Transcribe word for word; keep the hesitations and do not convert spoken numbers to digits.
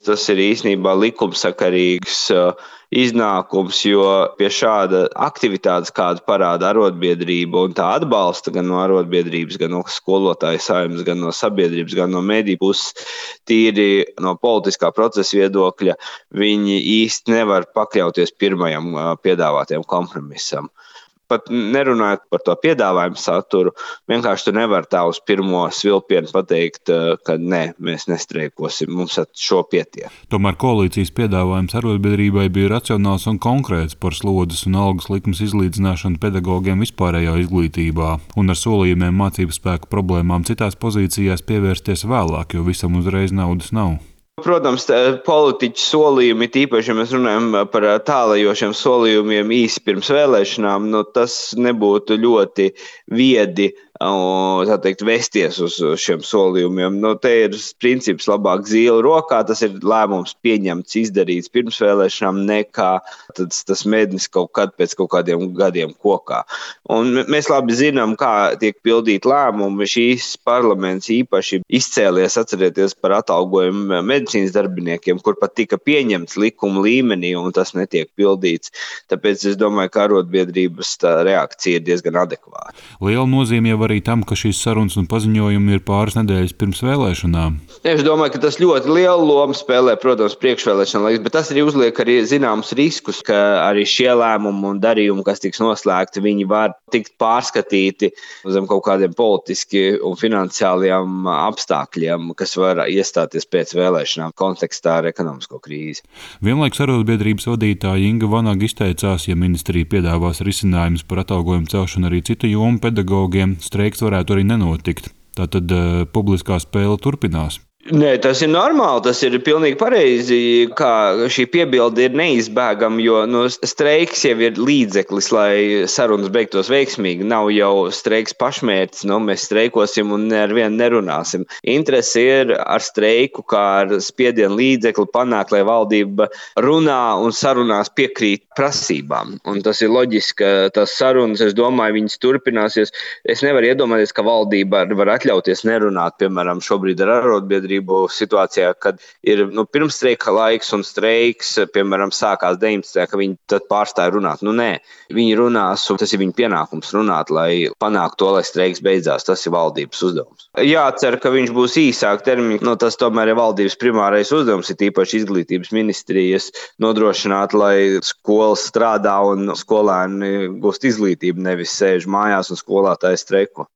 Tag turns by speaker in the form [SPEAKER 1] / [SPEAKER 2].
[SPEAKER 1] Tas ir īstenībā likumsakarīgs iznākums, jo pie šāda aktivitātes, kāda parāda arotbiedrība un tā atbalsta gan no arotbiedrības, gan no skolotāju saimnes, gan no sabiedrības, gan no mediju puses, tīri no politiskā procesa viedokļa, viņi īsti nevar pakļauties pirmajam piedāvātajam kompromisam. Pat nerunājot par to piedāvājumu saturu, vienkārši tu nevari tā uz pirmo svilpienu pateikt, ka nē, mēs nestreikosim, mums ar šo pietiek.
[SPEAKER 2] Tomēr koalīcijas piedāvājums arotbiedrībai bija racionāls un konkrēts par slodzes un algas likmes izlīdzināšanu pedagogiem vispārējā izglītībā un ar solījumiem mācību spēku problēmām citās pozīcijās pievērsties vēlāk, jo visam uzreiz naudas nav.
[SPEAKER 1] Protams, politiķu solījumi, tīpaši, ja mēs runājam par tālajošiem solījumiem īsi pirms vēlēšanām, nu, tas nebūtu ļoti viedi, tā teikt, vesties uz šiem solījumiem. Nu, te ir princips labāk zīle rokā, tas ir lēmums pieņemts, izdarīts pirms vēlēšanām, nekā tas, tas mednis kaut kad pēc kaut kādiem gadiem kokā. Un mēs labi zinām, kā tiek pildīt lēmumi. Šīs parlaments īpaši izcēlies, atcerieties par atalgojumu medicīnas darbiniekiem, kur pat tika pieņemts likuma līmenī, un tas netiek pildīts. Tāpēc es domāju, ka arotbiedrības tā reakcija ir diezgan adekvāta.
[SPEAKER 2] Liela nozīme jau arī tam, ka šīs sarunas un paziņojumi ir pāris nedēļas pirms vēlēšanām.
[SPEAKER 1] Es domāju, ka tas ļoti lielu lomu spēlē, protams, priekšvēlēšana laiks, bet tas arī uzliek arī zināmus riskus, ka arī šie lēmumi un darījumi, kas tiks noslēgti, viņi var tikt pārskatīti zem kaut kādiem politiski un finansiāliem apstākļiem, kas var iestāties pēc vēlēšanām kontekstā ar ekonomisko krīzi.
[SPEAKER 2] Vienlaikus arotbiedrības vadītāja Inga Vanaga izteicās, ja ministrija piedāvās risinājumus par atalgojumu celšanu arī citu jomu pedagogiem, streiks varētu arī nenotikt. Tātad uh, publiskā spēle turpinās.
[SPEAKER 1] Nē, tas ir normāli, tas ir pilnīgi pareizi, kā šī piebilde ir neizbēgama, jo nu, streiks jau ir līdzeklis, lai sarunas beigtos veiksmīgi. Nav jau streiks pašmērķis, nu, mēs streikosim un ar vienu nerunāsim. Interese ir ar streiku, kā ar spiedienu līdzekli panākt, lai valdība runā un sarunās piekrīt prasībām. Un tas ir loģiski, ka tās sarunas, es domāju, viņas turpināsies. Es nevaru iedomāties, ka valdība var atļauties nerunāt, piemēram, šobrīd ar arotbiedrību situācijā, kad ir nu, pirmstreika laiks un streiks, piemēram, sākās deviņpadsmitajā ka viņi tad pārstāja runāt. Nu, nē, viņi runās, un tas ir viņa pienākums runāt, lai panāktu to, lai streiks beidzās. Tas ir valdības uzdevums. Jācer, ka viņš būs īsāk termiņš, nu, tas tomēr ir valdības primārais uzdevums, ir tīpaši izglītības ministrijas nodrošināt, lai skolas strādā un skolēni gūst izglītību, nevis sēž mājās un skolētāji streiko.